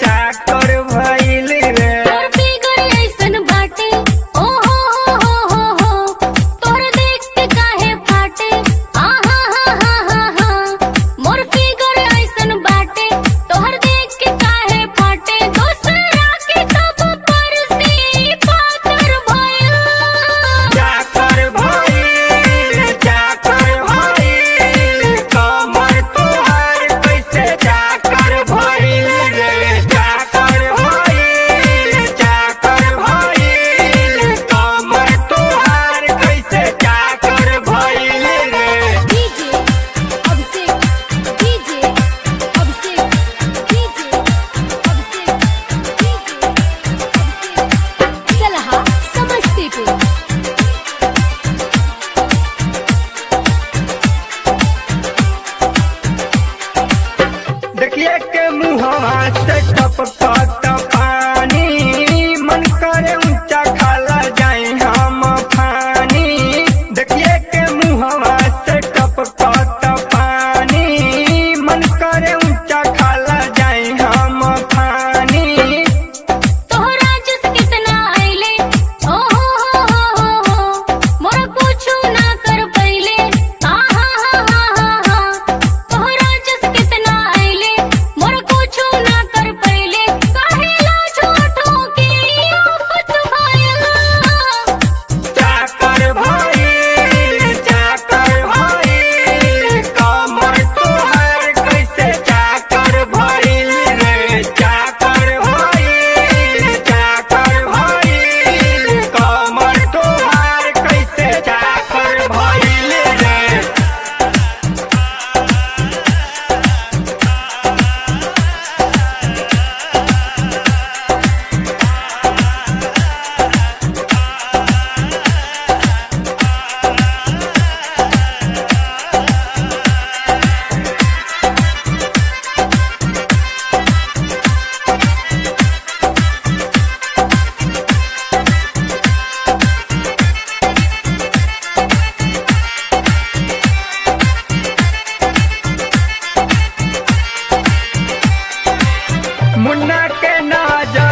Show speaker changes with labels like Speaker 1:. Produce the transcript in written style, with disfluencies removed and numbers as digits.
Speaker 1: चाकर भइल रे।
Speaker 2: तोर फिगर ऐसन बाटे ओ हो तोर देख के काहे फाटे आहा हा मोर फिगर ऐसन बाटे तोहर देख के काहे फाटे दूसरा के तब पर से पाकर भइल
Speaker 1: चाकर भइल कमर तोहार कैसे चाकर भइल रे। चाकर भइल कमर तोहार कैसे चाकर भइल रे।
Speaker 2: डीजे अब से सलाहा समस्तीपुर
Speaker 1: देखिए के मुहवा से टपकत पानी मन करे ऊंचा खाला जाए हम फानी। देखिए के मुहवा से टपकत पानी मन करे ऊंचा खाला जाए हम फानी।
Speaker 2: तोहरा जस कितना आइले ओ हो मोरा कुछु ना कर पइले आहा तोहरा जस कितना आइले मोरा कुछु ना कर पइले काहेला झूठों की आफत भइल
Speaker 1: चाकर भइल कमर तोहार कैसे चाकर भइल रे। चाकर भइल कमर तोहार कैसे चाकर भइल रे। मुन्ना के नजर